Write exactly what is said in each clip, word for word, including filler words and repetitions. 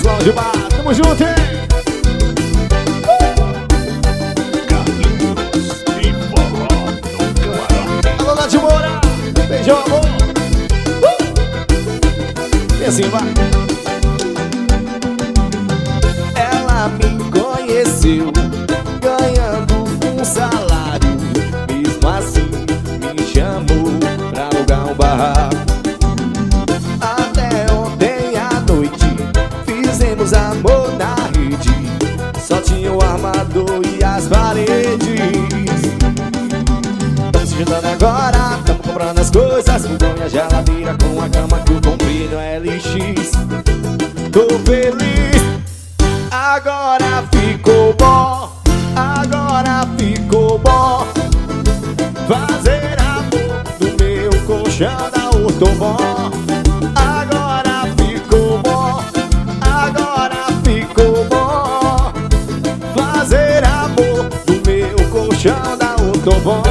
Matheus Lounge Bar. Tamo junto, hein? Carlinhos e forró no camarote. Alô, Nath Moura. Beijão, amor. Uh! E assim vai. Ela me conheceu ganhando um salário. Mesmo assim me chamou pra alugar um barraco. Até ontem à noite fizemos amor na rede. Só tinha o armador e as paredes. Tamo se juntando agora, tamo comprando as coisas. Fogão e a geladeira com a cama que eu comprei no L X. Tô feliz, agora ficou bom. Agora ficou bom fazer amor no meu colchão da Ortobon. Agora ficou bom, agora ficou bom fazer amor no meu colchão da Ortobon.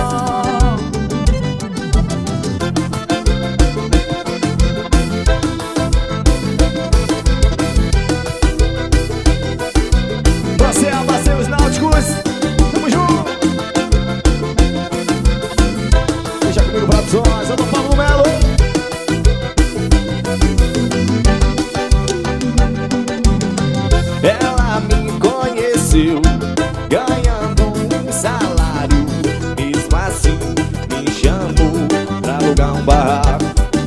Você abasteceu os náuticos. Tamo junto. Deixa comigo produções. Eu tô Pablo Melo. Ela me conheceu ganhando um salário. Mesmo assim me chamou pra alugar um barraco.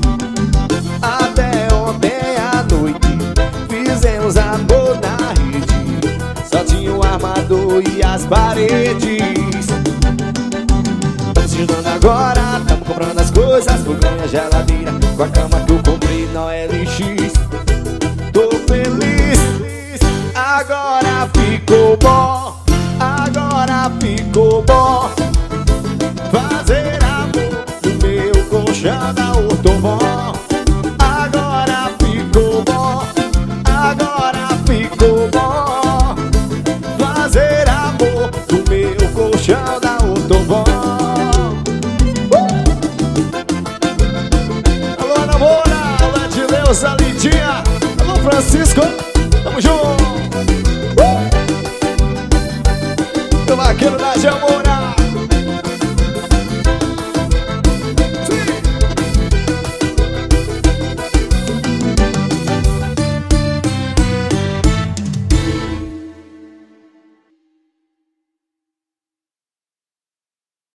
Até ontem à noite fizemos amor na rede. Só tinha o armador e as paredes. Tamo se juntando agora, tamo comprando as coisas. Fogão e a geladeira com a cama que eu comprei na L X. Tô feliz, agora ficou bom. Agora ficou bom fazer amor no meu colchão da Ortobon. Agora ficou bom, agora ficou bom fazer amor no meu colchão da Ortobon.